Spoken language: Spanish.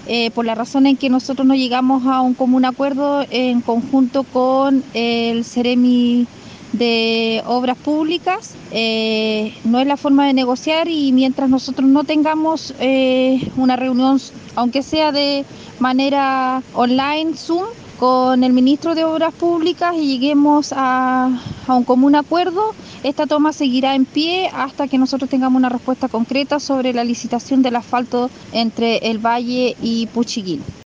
por la razón en que nosotros no llegamos a un común acuerdo en conjunto con el Ceremi de Obras Públicas. No es la forma de negociar y mientras nosotros no tengamos una reunión, aunque sea de manera online, Zoom, con el ministro de Obras Públicas y lleguemos a un común acuerdo, esta toma seguirá en pie hasta que nosotros tengamos una respuesta concreta sobre la licitación del asfalto entre el Valle y Puchiguín.